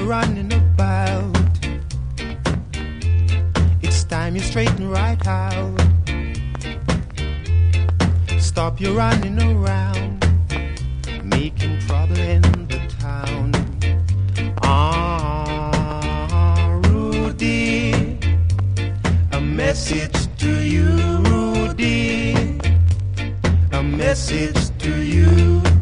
you're running about. It's time you straighten right out. Stop your running around, making trouble in the town. Rudy, a message to you, Rudy, a message to you.